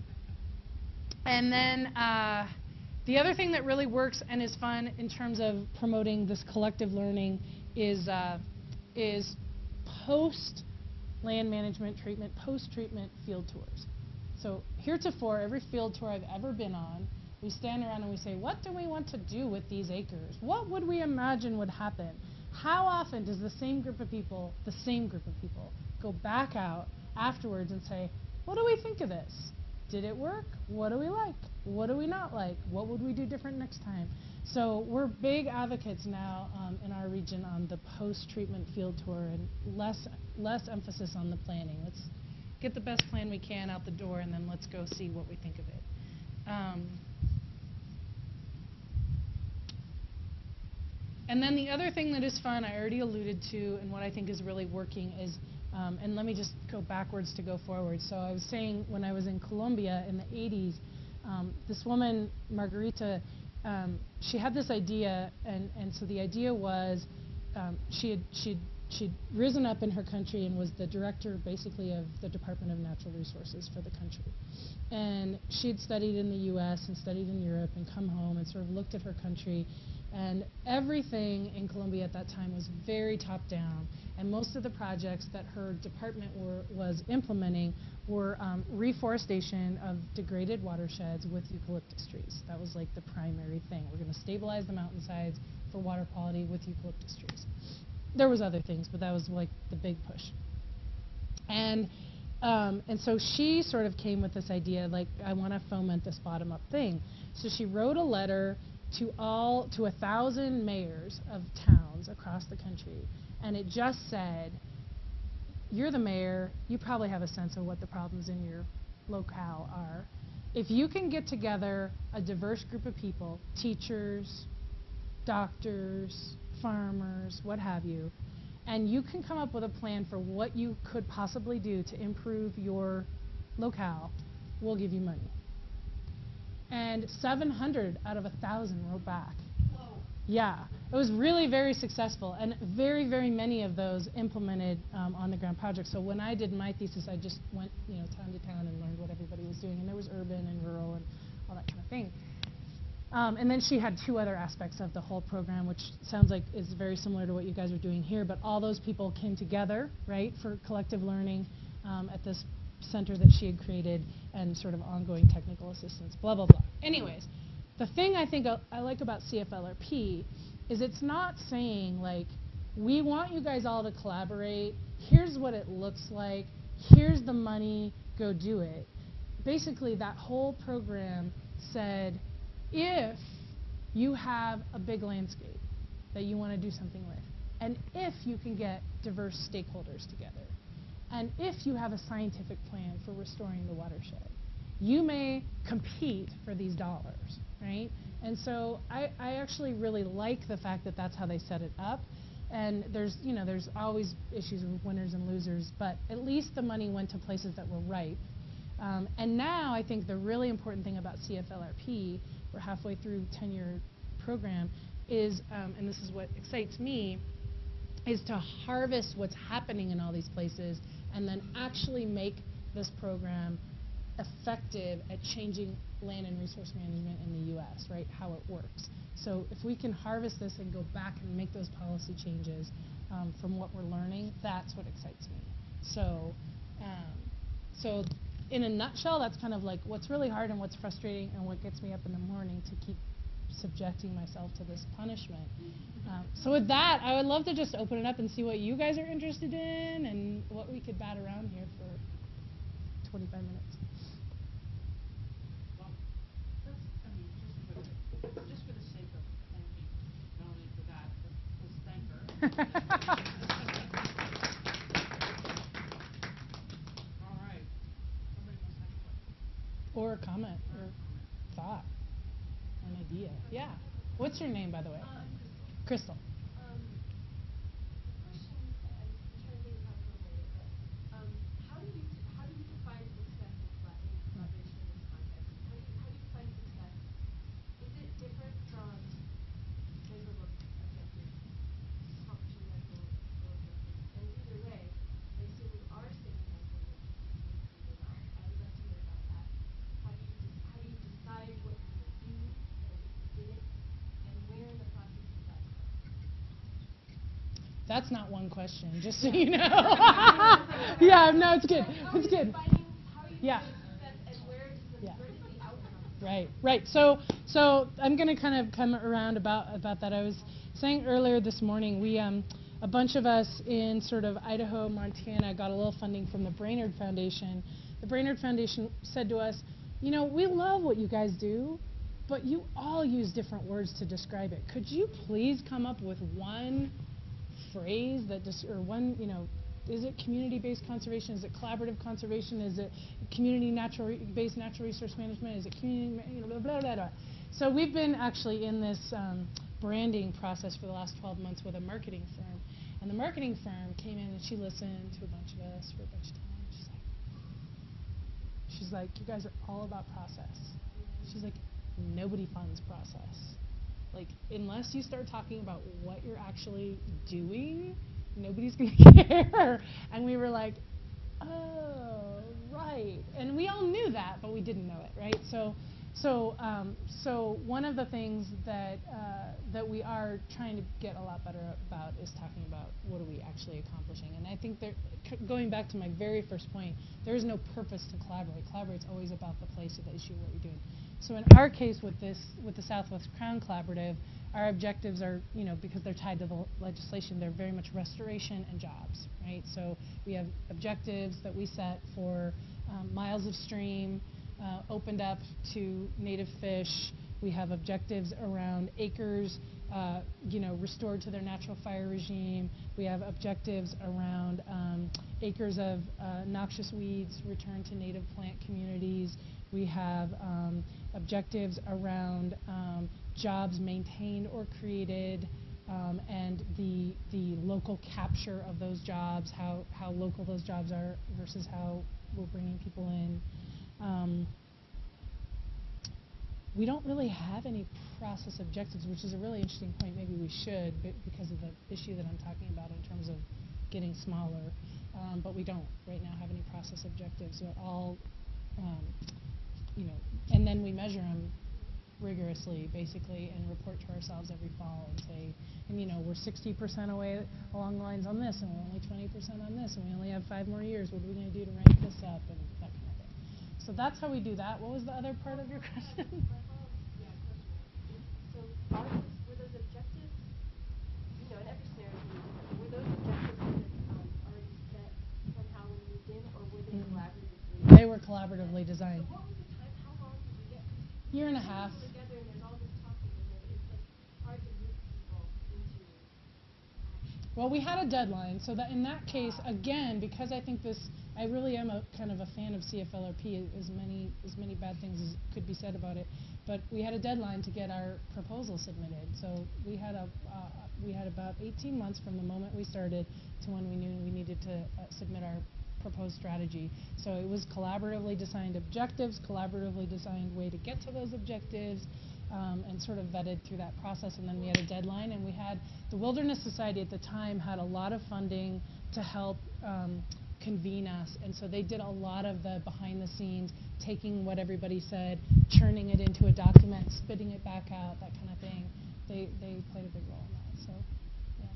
And then uh, the other thing that really works and is fun in terms of promoting this collective learning is, uh, is post-land management treatment, post-treatment field tours. So heretofore, every field tour I've ever been on, we stand around and we say, what do we want to do with these acres? What would we imagine would happen? How often does the same group of people, the same group of people, go back out afterwards and say, what do we think of this? Did it work? What do we like? What do we not like? What would we do different next time? So we're big advocates now um, in our region on the post-treatment field tour and less, less emphasis on the planning. Let's get the best plan we can out the door and then let's go see what we think of it. Um, and then the other thing that is fun, I already alluded to, and what I think is really working is Um, and let me just go backwards to go forward. So I was saying when I was in Colombia in the eighties, um, this woman, Margarita, um, she had this idea, and, and so the idea was um, she had she'd, she'd risen up in her country and was the director basically of the Department of Natural Resources for the country. And she had studied in the U S and studied in Europe and come home and sort of looked at her country. And everything in Colombia at that time was very top-down. And most of the projects that her department were, was implementing were um, reforestation of degraded watersheds with eucalyptus trees. That was like the primary thing. We're going to stabilize the mountainsides for water quality with eucalyptus trees. There was other things, but that was like the big push. And um, and so she sort of came with this idea, like, I want to foment this bottom-up thing. So she wrote a letter to all, to a thousand mayors of towns across the country, and it just said, you're the mayor, you probably have a sense of what the problems in your locale are. If you can get together a diverse group of people, teachers, doctors, farmers, what have you, and you can come up with a plan for what you could possibly do to improve your locale, we'll give you money. And seven hundred out of one thousand wrote back. Whoa. Yeah, it was really very successful, and very, very many of those implemented um, on-the-ground projects. So when I did my thesis, I just went, you know, town to town and learned what everybody was doing, and there was urban and rural and all that kind of thing. Um, and then she had two other aspects of the whole program, which sounds like is very similar to what you guys are doing here, but all those people came together, right, for collective learning um, at this center that she had created and sort of ongoing technical assistance, blah, blah, blah. Anyways, the thing I think I, I like about C F L R P is it's not saying, like, we want you guys all to collaborate, here's what it looks like, here's the money, go do it. Basically, that whole program said, if you have a big landscape that you want to do something with, and if you can get diverse stakeholders together, and if you have a scientific plan for restoring the watershed, you may compete for these dollars, right? And so I, I actually really like the fact that that's how they set it up. And there's, you know, there's always issues with winners and losers, but at least the money went to places that were ripe. Um, and now I think the really important thing about C F L R P, we're halfway through ten-year program, is, um, and this is what excites me, is to harvest what's happening in all these places and then actually make this program effective at changing land and resource management in the U S, right, how it works. So if we can harvest this and go back and make those policy changes um, from what we're learning, that's what excites me. So, um, so in a nutshell, that's kind of like what's really hard and what's frustrating and what gets me up in the morning to keep subjecting myself to this punishment. Um, so with that, I would love to just open it up and see what you guys are interested in and what we could bat around here for twenty-five minutes. Well, let's, I mean, just for, just for the sake of thanking, not only for that, but let's thank her. All right. Somebody wants to ask a question. Or a comment, or thought, an idea. Yeah. What's your name, by the way? Uh, Crystal. Um, question, I'm trying to think of how to formulate it, but um, how do you how do you define success in colla- in collaboration in this context? How do you how do you define success? Is it different from measurable objectives, accomplishing measurable objectives? And either way, I assume you are setting measurable objectives in your life. I would love to hear about that. How do you de- how do you decide what you're going to do and in it, and where in the process does that come? That's not one question, just so you know. Yeah, no, it's good. How are It's you good. defining, how are you Yeah. defining success, and where does the, Yeah. where does the outcome come? Right, right. So, so I'm going to kind of come around about about that. I was saying earlier this morning, we um, a bunch of us in sort of Idaho, Montana, got a little funding from the Brainerd Foundation. The Brainerd Foundation said to us, you know, we love what you guys do, but you all use different words to describe it. Could you please come up with one phrase that just, or one, you know, is it community-based conservation? Is it collaborative conservation? Is it community natural re- based natural resource management? Is it community, ma- you know, blah, blah, blah, blah. So we've been actually in this um, branding process for the last twelve months with a marketing firm. And the marketing firm came in and she listened to a bunch of us for a bunch of time. She's like, she's like, you guys are all about process. She's like, nobody funds process. Like, unless you start talking about what you're actually doing, nobody's going to care. And we were like, oh, right. And we all knew that, but we didn't know it, right? So, so, um, so one of the things that uh, that we are trying to get a lot better about is talking about what are we actually accomplishing. And I think there, c- going back to my very first point, there is no purpose to collaborate. Collaborate's always about the place of the issue, what you're doing. So in our case with this, with the Southwest Crown Collaborative, our objectives are, you know, because they're tied to the l- legislation, they're very much restoration and jobs, right? So we have objectives that we set for um, miles of stream uh, opened up to native fish, We have objectives around acres, uh, you know, restored to their natural fire regime. We have objectives around um, acres of uh, noxious weeds returned to native plant communities. We have um, objectives around um, jobs maintained or created, um, and the the local capture of those jobs, how how local those jobs are versus how we're bringing people in. Um, we don't really have any process objectives, which is a really interesting point. Maybe we should, but because of the issue that I'm talking about in terms of getting smaller. Um, but we don't right now have any process objectives. They're all, um, you know, and then we measure them rigorously, basically, and report to ourselves every fall and say, and you know, we're sixty percent away along the lines on this, and we're only twenty percent on this, and we only have five more years. What are we going to do to rank this up, and that kind of thing. So that's how we do that. What was the other part of your question? My follow-up, yeah, question is, so are those, were those objectives, you know, and every scenario is going to be different, were those objectives kind of um, already set somehow when you moved in, or were they Mm. collaboratively? They were collaboratively designed. So what was the time, how long did you get? 'Cause Year and a you half. people together and there's all this talking, and then it's like hard to move people into action. Well, we had a deadline, so that in that case, again, because I think this, I really am a kind of a fan of C F L R P, as many as many bad things as could be said about it, but we had a deadline to get our proposal submitted. So we had a uh, we had about eighteen months from the moment we started to when we knew we needed to uh, submit our proposed strategy. So it was collaboratively designed objectives, collaboratively designed way to get to those objectives, um, and sort of vetted through that process. And then we had a deadline, and we had the Wilderness Society at the time had a lot of funding to help um, convene us, and so they did a lot of the behind the scenes, taking what everybody said, churning it into a document, spitting it back out, that kind of thing. They they played a big role in that. So, yeah.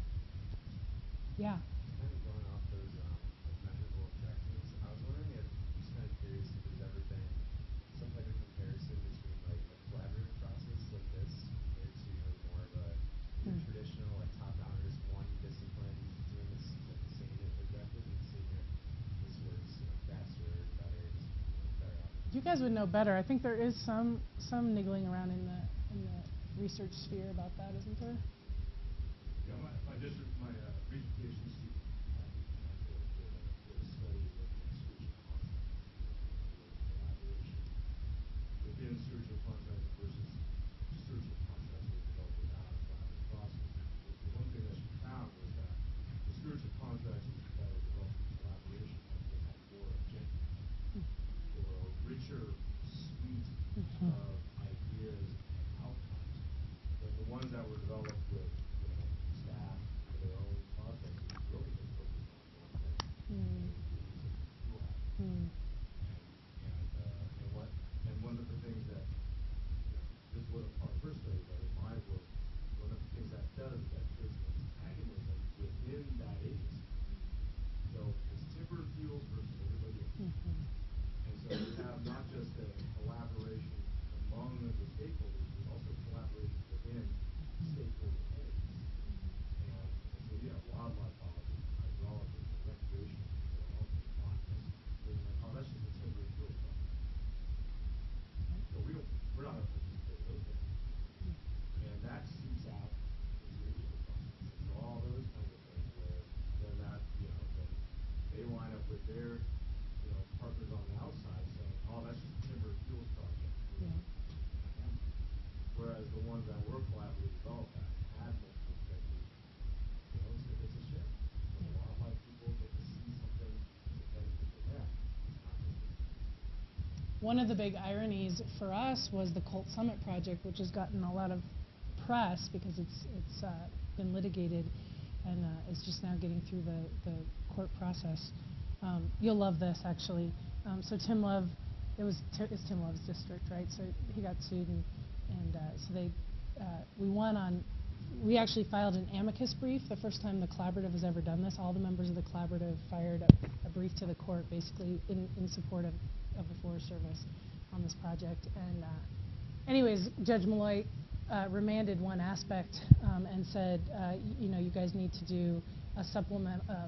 Yeah. Kind of going off those um, like measurable objectives, I was wondering if, just kind of curious if there's ever been some type of comparison between like a collaborative process like this compared to more of a your Hmm. traditional like top-down or just one discipline doing this like the same objective and seeing if this works, you know, faster, better, just you know, better outcomes. You guys would know better. I think there is some some niggling around in the in the research sphere about that, isn't there? Yeah, my, my district, my uh, presentation student, uh, did, did, a, did a study looking at spiritual contracts, collaboration within spiritual contracts versus spiritual contracts that developed without a collaborative process. The, the one thing that she found was that the spiritual contracts that were developed in collaboration actually had more objectives, or a richer suite Mhm. of ideas and outcomes. But the ones that were developed with, you know, staff for their own processes really just focused on one thing. Mm. And it was just a tool app. Mm. And and uh, and what and one of the things that, you know, this wasn't part of her study, but in my work, one of the things that does is that creates an antagonism within that agency. So it's timber and fuels versus everybody else. Mhm. And so we have not just a collaboration among the stakeholders, but also collaboration within stakeholder entities. And, and so you have wildlife biologists, hydrologists, and recreation, and all these botanists, looking like, oh, that's just a timber and fuel problem. So we don't, we're not going to participate in those things. And that seeps out into the ecosystem process. And so all those kinds of things where then that, you know, then they line up with their, you know, partners on the outside saying, oh, that's just a timber and fuels project. You know? Yeah. Whereas the ones that were collaboratively developed that had multiple objectives, you know, it's a, it's a share. So the wildlife people get to see something that's beneficial to them, not just the One of the big ironies for us was the Colt Summit project, which has gotten a lot of press because it's it's uh, been litigated and uh, is just now getting through the, the court process. Um, you'll love this, actually. Um, so Tim Love, it was Ti- it's Tim Love's district, right? So he got sued, and, and uh, so they uh, we won on. We actually filed an amicus brief, the first time the collaborative has ever done this. All the members of the collaborative fired a, a brief to the court, basically in, in support of, of the Forest Service on this project. And uh, anyways, Judge Malloy uh, remanded one aspect um, and said, uh, y- you know, you guys need to do a supplement, uh,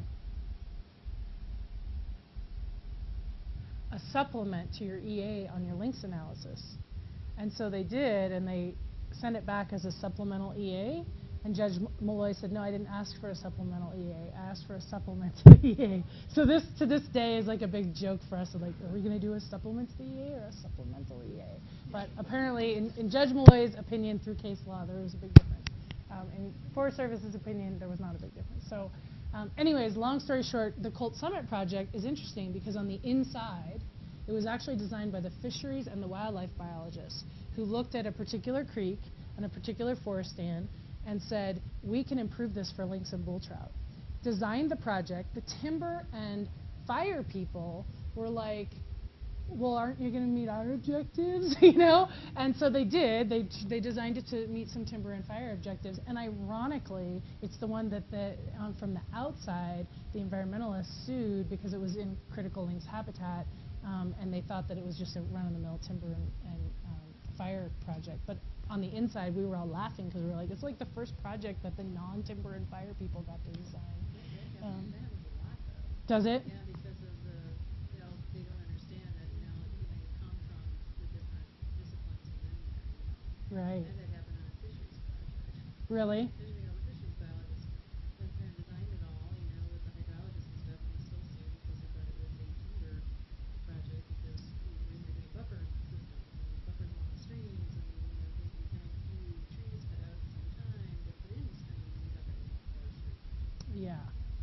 a supplement to your E A on your links analysis. And so they did, and they sent it back as a supplemental E A. And Judge M- Malloy said, no, I didn't ask for a supplemental E A. I asked for a supplement to the E A. So this, to this day, is like a big joke for us. Of like, are we going to do a supplement to the E A or a supplemental E A? But apparently, in, in Judge Malloy's opinion, through case law, there was a big difference. Um, in Forest Service's opinion, there was not a big difference. So, um, anyways, long story short, the Colt Summit project is interesting because on the inside, it was actually designed by the fisheries and the wildlife biologists who looked at a particular creek and a particular forest stand and said, we can improve this for lynx and bull trout. Designed the project. The timber and fire people were like, well, aren't you going to meet our objectives, you know? And so they did. They they designed it to meet some timber and fire objectives. And ironically, it's the one that the um, from the outside, the environmentalists sued because it was in critical lynx habitat, um, and they thought that it was just a run-of-the-mill timber and, and um, fire project. But on the inside, we were all laughing because we were like, it's like the first project that the non-timber and fire people got to design. Um, That happens a lot, though. does it? Yeah, because of the, you know, they don't understand that, you know, you know, you come from the different disciplines within there, you know. Right. And that happened on a fisheries project. Really? Fish- You know, the fisheries biologist went there and designed it all, you know, with the hydrologists and stuff, and they still sued because they thought it was a timber project because we were doing buffer systems and buffers along the streams and, you know, because we had a few trees cut out at the same time to put in the stream, we thought that was a forestry project. Yeah.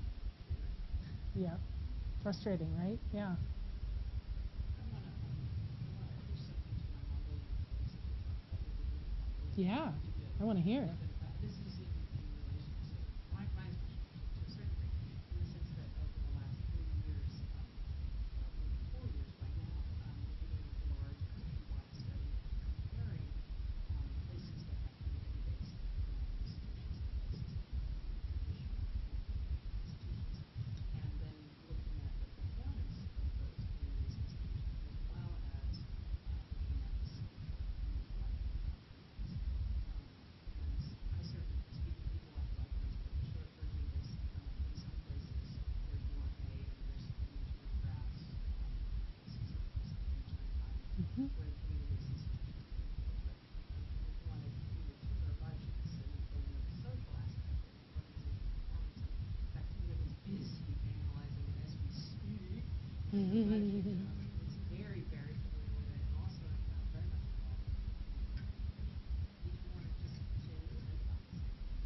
Anyway. Yeah. Frustrating, right? Yeah. I wanna, um, I wanna do something to my Mongolian colleagues that we talked about. We did Mongolian Yeah. together. I want to hear. But, uh, this is in, in relation to, my, mine is to a certain degree, in the sense that over the last three years, um, uh, maybe four years by now, um, we're doing a large countrywide study comparing, um, places that have community-based, uh, institutions and places that have traditional institutions, and then looking at the performance of those community-based institutions as well as, uh, looking at the social and ecological outcomes. Um, and I certainly can speak to people like libraries, but the short version is, um, in some places there's more hay and there's much more grass, um, places like this in the maritime, Mhm. where the community-based institutions are important. But if you wanted to do the timber budgets and then the social aspect and the organizational performance, and in fact, Edith is busy analyzing it as we speak. The budget, um, is very, very familiar with it and also uh, very much involved in the implementation. Did you want to just say a little bit about this?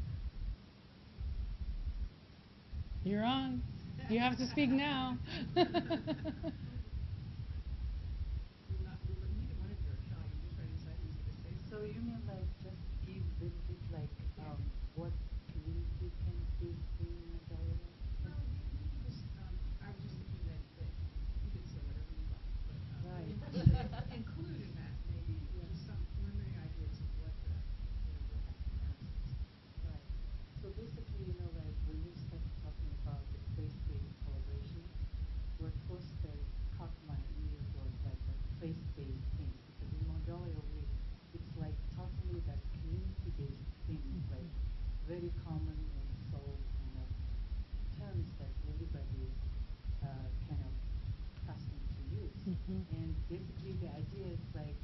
You're on. You have to speak now. We will not, we will, neither one of you are shy, you're just right inside each other's faces. So you mean like just give little bit like um what community can be in Mongolia? Well, you, you can just, um, I was just thinking that, that you could say whatever you like, but, um, Right. include, include in that maybe just some preliminary ideas of what the, you know, what the comparison is. Right. So basically, you know, like when you start talking about the place-based collaboration, what first uh, caught my ears was like the place-based things because in Mongolia we it's like totally that community-based things like very common and so kind of terms that everybody uh, kind of accustomed to use. Mhm. And basically the idea is like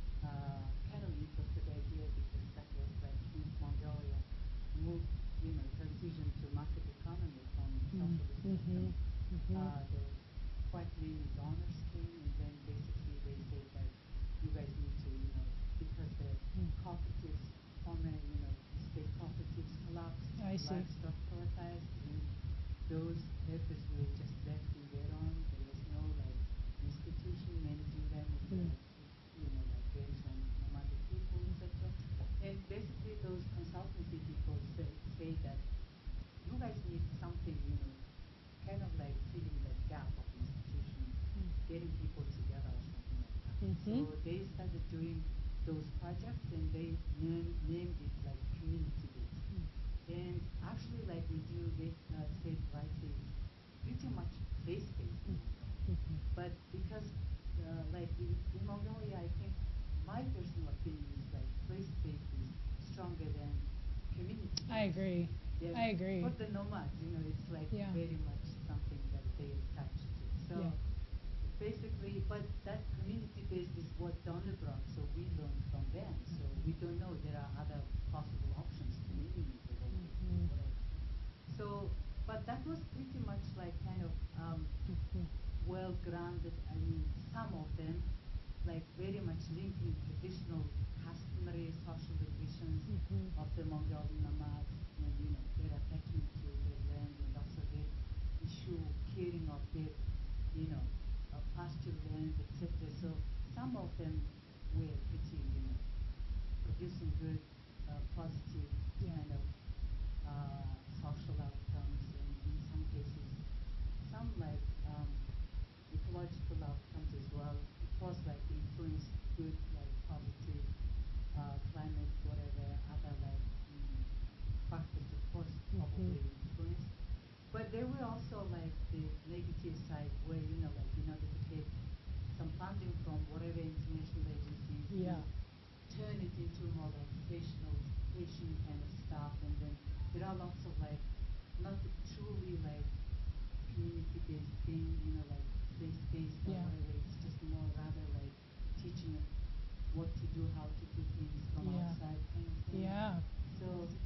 uh, kind of interested idea because that was like since Mongolia moved, you know, transition to market economy from socialist Mhm. system. Mhm. Uh, the quite many donors came and then basically they said that you guys need to, you know, because the Mm. cooperatives, former, you know, state cooperatives collapsed, I see. livestock privatized, and those helpers were just left in their own. There was no like institution managing them with the, Mm. you know, like based on nomadic people, et cetera. And basically those consultancy people say, say that you guys need something, you know, kind of like filling that gap of institutions, Mm. getting people together or something like that. Mhm. So they started doing those projects and they named, named it like community-based. Mm. And actually, like we do get uh, said rightly, pretty much place-based in Mongolia. Mhm. But because, uh, like in, in Mongolia, I think my personal opinion is like place-based is stronger than community. I agree. Yeah, I agree. For the nomads, you know, it's like Yeah. very much something that they attach to. So Yeah. basically, but that community based is what Donnybrook, so we learned from them. So we don't know there are other possible options, community related, Mhm. whatever. So, but that was pretty much like kind of um, Mhm. well grounded. I mean, some of them, like very much linking traditional customary social traditions Mhm. of the Mongolian nomads, and you know their attachment to their land and also their issue caring of their, you know, uh, pasture land, et cetera. So some of them were pretty, you know, producing good, uh, positive Yeah. kind of uh, social outcomes, and in some cases, some like um, ecological outcomes as well. Of course, like influence good, like positive uh, climate, whatever other like mm, factors, of course, probably Mhm. influence. But there were also like the negative side where you know, like in order to get some funding from whatever international agencies, Yeah. you turn it into more like facial, patient kind of stuff, and then there are lots of like not the truly like community-based thing, you know, like place-based or Yeah. whatever. It's just more rather like teaching what to do, how to do things from Yeah. outside kind of thing. Yeah. So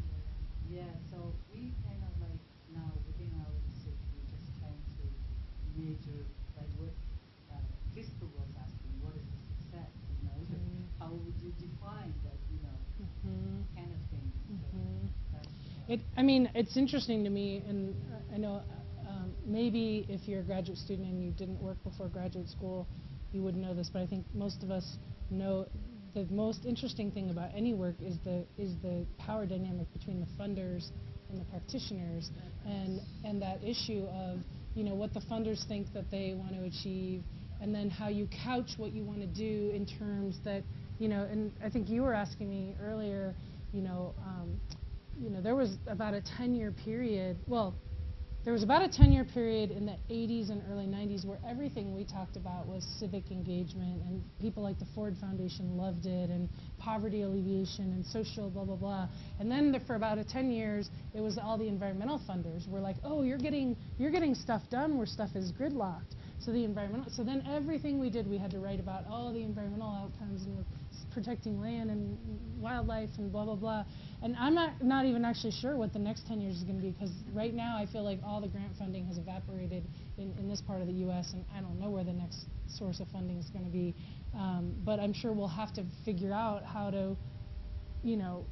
yeah, so we kind of like now within our research, we're just trying to measure like what uh, Crystal was asking, what is the success? You know, so Mhm. how would you define that? You know, Mhm. kind of thing. So Mhm. that's uh, It, I mean, it's interesting to me, and I know uh, um, maybe if you're a graduate student and you didn't work before graduate school, you wouldn't know this, but I think most of us know the most interesting thing about any work is the is the power dynamic between the funders and the practitioners, and and that issue of, you know, what the funders think that they want to achieve, and then how you couch what you want to do in terms that, you know, and I think you were asking me earlier, you know, um, you know, there was about a ten-year period, well, there was about a ten-year period in the eighties and early nineties where everything we talked about was civic engagement, and people like the Ford Foundation loved it, and poverty alleviation and social blah, blah, blah. And then the, for about a ten years, it was all the environmental funders were like, oh, you're getting, you're getting stuff done where stuff is gridlocked. So the environmental, so then everything we did, we had to write about all the environmental outcomes, and we're protecting land and wildlife and blah, blah, blah. And I'm not, not even actually sure what the next ten years is going to be, because right now I feel like all the grant funding has evaporated in, in this part of the U S, and I don't know where the next source of funding is going to be. Um, but I'm sure we'll have to figure out how to, you know,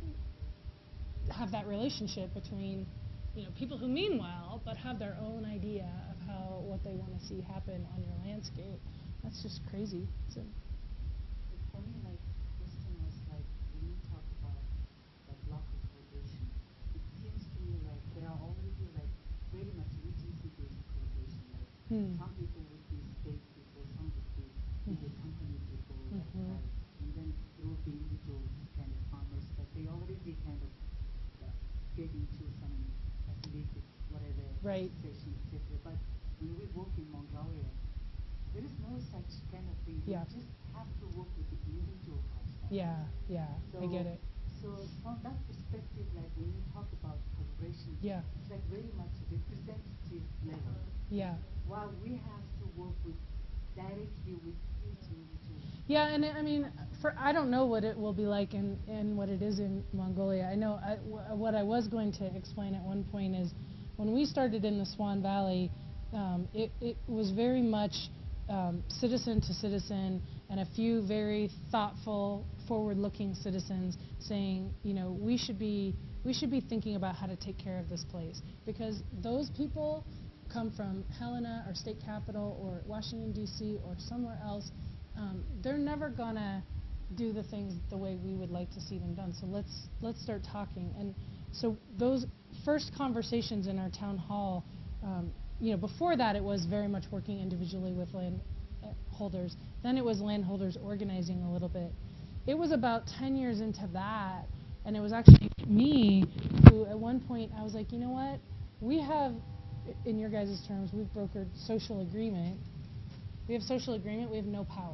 have that relationship between, you know, people who mean well but have their own idea of how, what they want to see happen on your landscape. That's just crazy. So, But for me, like, the question was like, when you talk about like local collaboration, it seems to me like there are already like very much agency-based collaboration. Like Hmm. some people would be state people, some would be maybe Mhm. company people, like Mhm. private, and then there would be individual kind of farmers, but they already kind of uh, get into some affiliated whatever Right. association, et cetera. But when we work in Mongolia, there is no such kind of thing. Yeah. We just have to work with the individual household. Yeah, yeah, So, I get it. So from that perspective, like when you talk about collaboration, Yeah. it's like very much representative level. Yeah. While we have to work with directly with each individual. Yeah, and I mean, for I don't know what it will be like in, in what it is in Mongolia. I know I, w- what I was going to explain at one point is when we started in the Swan Valley, um, it, it was very much um, citizen to citizen, and a few very thoughtful, forward-looking citizens saying, you know, we should be we should be thinking about how to take care of this place, because those people come from Helena or state capital or Washington D C or somewhere else. Um, they're never gonna do the things the way we would like to see them done. So let's let's start talking. And so those first conversations in our town hall, um, you know, before that it was very much working individually with landholders. Then it was landholders organizing a little bit. It was about ten years into that, and it was actually me who at one point I was like, you know what, we have, in your guys' terms, we've brokered social agreement. We have social agreement, we have no power.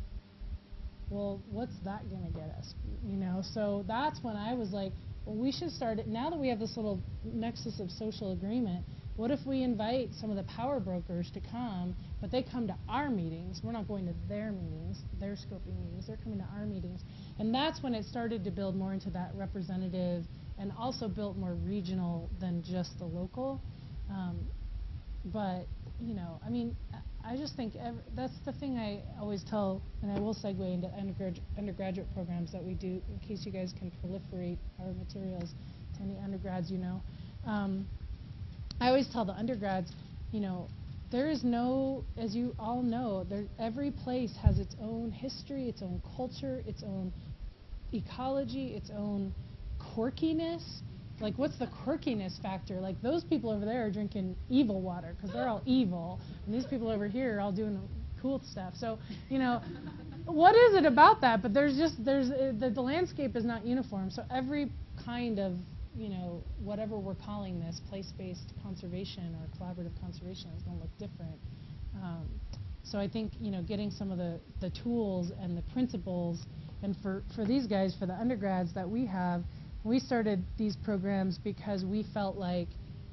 Well, what's that going to get us? You know, so that's when I was like, well, we should start it. Now that we have this little nexus of social agreement, What if we invite some of the power brokers to come, but they come to our meetings? We're not going to their meetings, their scoping meetings. They're coming to our meetings. And that's when it started to build more into that representative and also built more regional than just the local. Um, but, you know, I mean, I just think ev that's the thing I always tell, and I will segue into undergrad undergraduate programs that we do in case you guys can proliferate our materials to any undergrads you know. Um, I always tell the undergrads, you know, there is no, as you all know, there, every place has its own history, its own culture, its own ecology, its own quirkiness. Like, what's the quirkiness factor? Like, those people over there are drinking evil water because they're all evil, and these people over here are all doing cool stuff. So, you know, what is it about that? But there's just, there's, uh, the, the landscape is not uniform. So every kind of, you know, whatever we're calling this, place-based conservation or collaborative conservation is going to look different. Um, so I think, you know, getting some of the, the tools and the principles, and for, for these guys, for the undergrads that we have, we started these programs because we felt like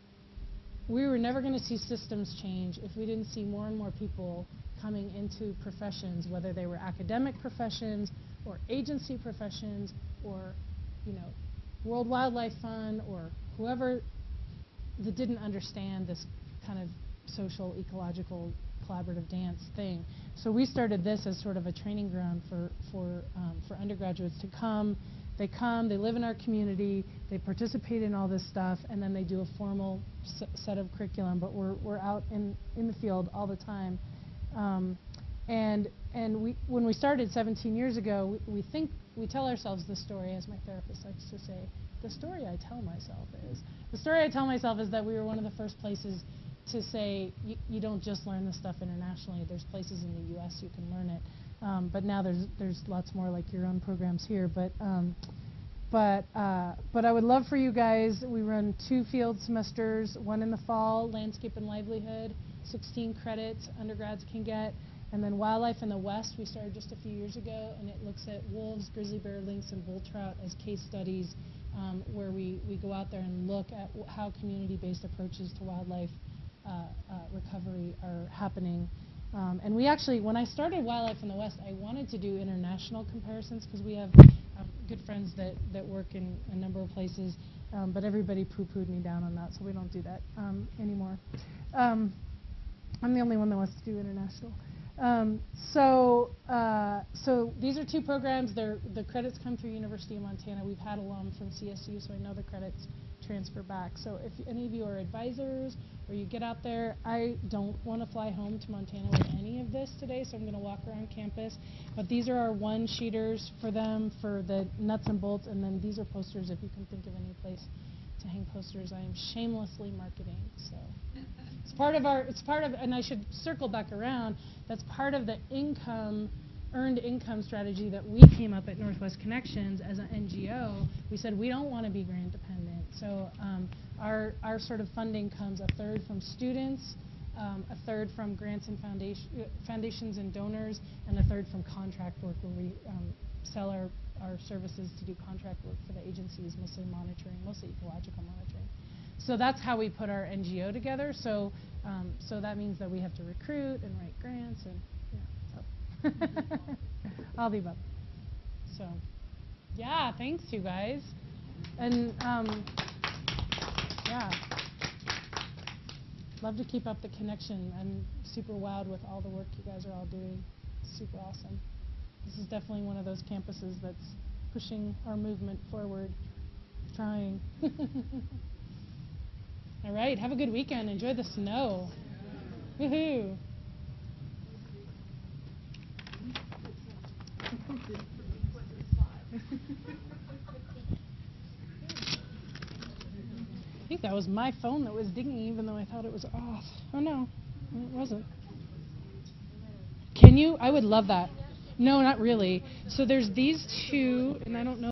we were never going to see systems change if we didn't see more and more people coming into professions, whether they were academic professions or agency professions or, you know, World Wildlife Fund or whoever that didn't understand this kind of social, ecological, collaborative dance thing. So we started this as sort of a training ground for, for, um, for undergraduates to come. They come, they live in our community, they participate in all this stuff, and then they do a formal s set of curriculum, but we're, we're out in, in the field all the time. Um, and and we, when we started seventeen years ago, we, we think, we tell ourselves the story, as my therapist likes to say, the story I tell myself is, the story I tell myself is that we were one of the first places to say, you don't just learn this stuff internationally, there's places in the U S you can learn it. Um, but now there's there's lots more like your own programs here. But um, but uh, but I would love for you guys. We run two field semesters, one in the fall, landscape and livelihood, sixteen credits undergrads can get, and then wildlife in the West. We started just a few years ago, and it looks at wolves, grizzly bear, lynx, and bull trout as case studies, um, where we we go out there and look at w how community-based approaches to wildlife uh, uh, recovery are happening. Um, and we actually, when I started Wildlife in the West, I wanted to do international comparisons because we have um, good friends that, that work in a number of places, um, but everybody poo-pooed me down on that, so we don't do that um, anymore. Um, I'm the only one that wants to do international. Um, so, uh, so these are two programs. They're, the credits come through University of Montana. We've had alum from C S U, so I know the credits transfer back. So if any of you are advisors or you get out there, I don't want to fly home to Montana with any of this today, so I'm going to walk around campus. But these are our one-sheeters for them for the nuts and bolts, and then these are posters if you can think of any place to hang posters. I am shamelessly marketing, so it's part of our, it's part of, and I should circle back around, that's part of the income, earned income strategy that we came up at Northwest Connections as an N G O. We said we don't want to be grant dependent. So um, our, our sort of funding comes a third from students, um, a third from grants and foundation, uh, foundations and donors, and a third from contract work where we um, sell our, our services to do contract work for the agencies, mostly monitoring, mostly ecological monitoring. So that's how we put our N G O together. So, um, so that means that we have to recruit and write grants and, you know, so. All the above. So, yeah, thanks, you guys. And, um, yeah. Love to keep up the connection. I'm super wowed with all the work you guys are all doing. It's super awesome. This is definitely one of those campuses that's pushing our movement forward, trying. All right, have a good weekend. Enjoy the snow. Woohoo. I think that was my phone that was dinging even though I thought it was off. Oh no, it wasn't. Can you? I would love that. No, not really. So there's these two, and I don't know.